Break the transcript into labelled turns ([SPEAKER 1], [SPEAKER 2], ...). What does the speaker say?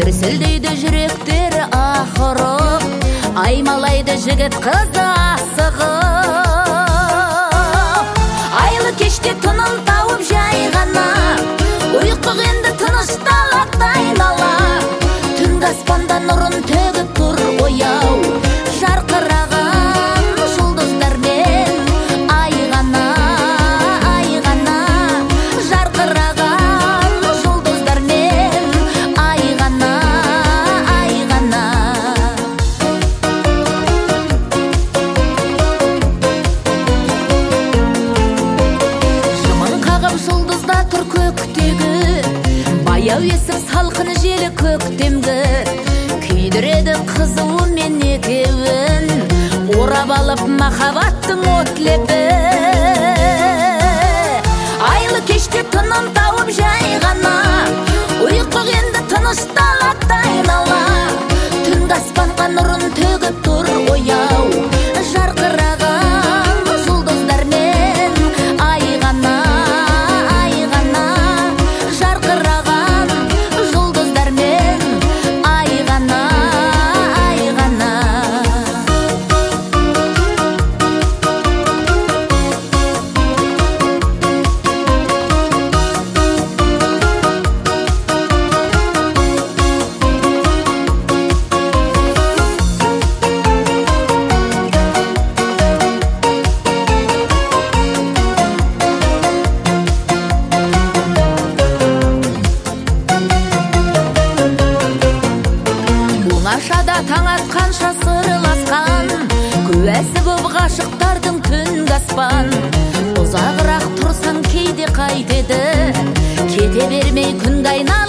[SPEAKER 1] дүрсілдейді жүректері ақырып, аймалайды жігіт қызды асығып. Айлы кеште тыным тауып жай ғана, ұйқы енді тынышталады айнала. Түнгі аспанда нұрын төгіп тұр ояу, жарқыраған жұлдыздармен ай ғана, жарқыраған жұлдыздармен ай ғана. Жымын қағып жұлдызда тұр көктегі, баяу есіп салқын желі көктемгі. Күйдіреді қызуымен екеуін, орап алып махаббаттың от лебі. Айлы кеште тыным тауып жай ғана, ұйқы енді тынышталады айнала. Түнгі аспанға нұрын төгіп тұр ояу, жарқыраған жұлдыздармен ай ғана, жарқыраған жұлдыздармен ай ғана. Оңашада таң атқанша сырласқан, куәсі боп ғашықтардың түнгі аспан. Ұзағырақ тұрсаң кейде қайтеді, кете бермей күн қайнап